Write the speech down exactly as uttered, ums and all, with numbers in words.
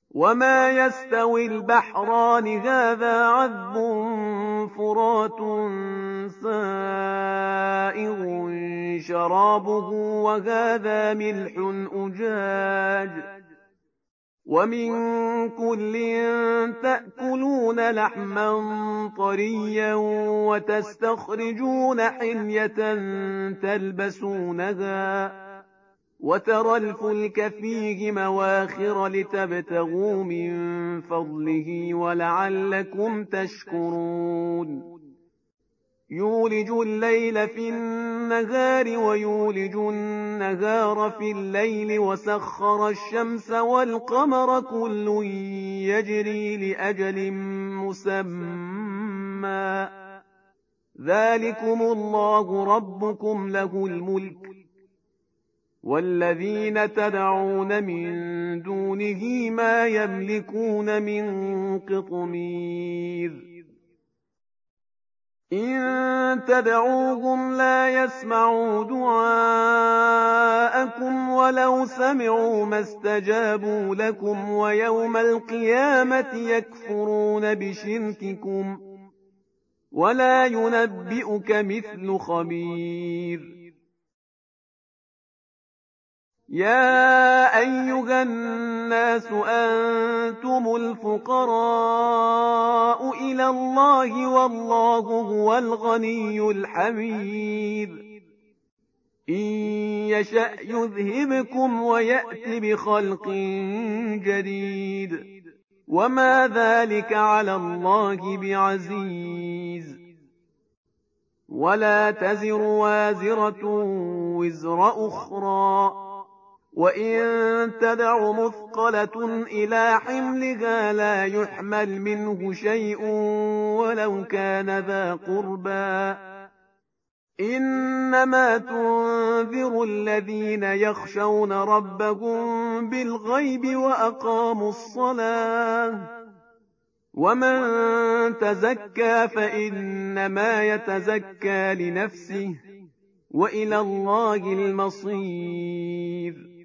وما يستوي البحران هذا عذب فرات سائغ شرابه وهذا ملح أجاج ومن كل تأكلون لحما طريا وتستخرجون حلية تلبسونها وترى الفلك فيه مواخر لتبتغوا من فضله ولعلكم تشكرون يولج الليل في النهار ويولج النهار في الليل وسخر الشمس والقمر كل يجري لأجل مسمى ذلكم الله ربكم له الملك والذين تدعون من دونه ما يملكون من قطمير إن تدعوهم لا يسمعوا دعاءكم ولو سمعوا ما استجابوا لكم ويوم القيامة يكفرون بشرككم ولا ينبئك مثل خبير يا أيها الناس أنتم الفقراء إلى الله والله هو الغني الحميد إن يشأ يذهبكم ويأت بخلق جديد وما ذلك على الله بعزيز ولا تزر وازرة وزر أخرى وإن تدع مثقلة إلى حملها لا يحمل منه شيء ولو كان ذا قربى إنما تنذر الذين يخشون ربهم بالغيب وأقاموا الصلاة ومن تزكى فإنما يتزكى لنفسه وإلى الله المصير